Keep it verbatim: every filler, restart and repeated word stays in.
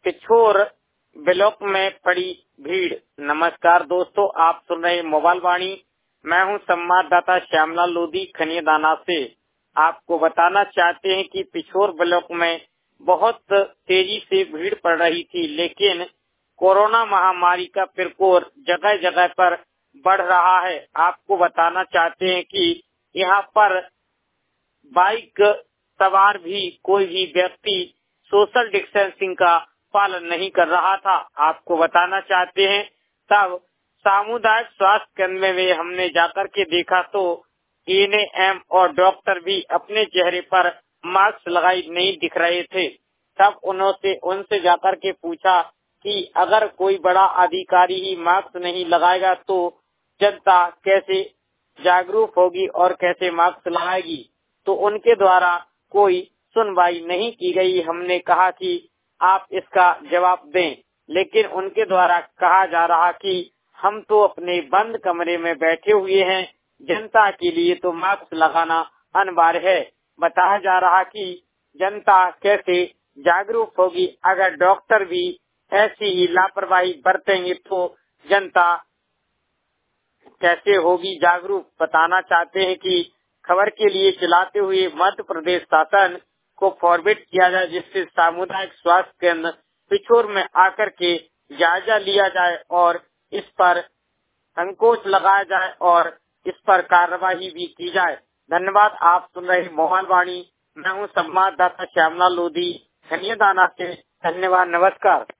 Pichhore block में पड़ी भीड़। नमस्कार दोस्तों, आप सुन रहे मोबाइल वाणी। मैं हूं संवाददाता श्यामलाल लोधी खनियादाना से। आपको बताना चाहते हैं कि पिछोर ब्लॉक में बहुत तेजी से भीड़ पड़ रही थी, लेकिन कोरोना महामारी का प्रकोप जगह जगह पर बढ़ रहा है। आपको बताना चाहते हैं कि यहाँ पर बाइक सवार भी कोई भी व्यक्ति सोशल डिस्टेंसिंग का पालन नहीं कर रहा था। आपको बताना चाहते हैं तब सामुदायिक स्वास्थ्य केंद्र में हमने जाकर के देखा तो एएनएम और डॉक्टर भी अपने चेहरे पर मास्क लगाए नहीं दिख रहे थे। तब उन्होंने उनसे जाकर के पूछा कि अगर कोई बड़ा अधिकारी ही मास्क नहीं लगाएगा तो जनता कैसे जागरूक होगी और कैसे मास्क लगाएगी। तो उनके द्वारा कोई सुनवाई नहीं की गई। हमने कहा कि आप इसका जवाब दें, लेकिन उनके द्वारा कहा जा रहा कि हम तो अपने बंद कमरे में बैठे हुए हैं, जनता के लिए तो मास्क लगाना अनिवार्य है। बताया जा रहा कि जनता कैसे जागरूक होगी। अगर डॉक्टर भी ऐसी ही लापरवाही बरतेंगे तो जनता कैसे होगी जागरूक। बताना चाहते हैं कि खबर के लिए चलाते हुए मध्य प्रदेश शासन को फॉरवर्ड किया जाए, जिससे सामुदायिक स्वास्थ्य केंद्र पिछोर में आकर के जायजा लिया जाए और इस पर अंकुश लगाया जाए और इस पर कार्रवाई भी की जाए। धन्यवाद। आप सुन रहे मोबाइल वाणी। मैं हूँ संवाददाता श्यामलाल लोधी खनियादाना से। धन्यवाद। नमस्कार।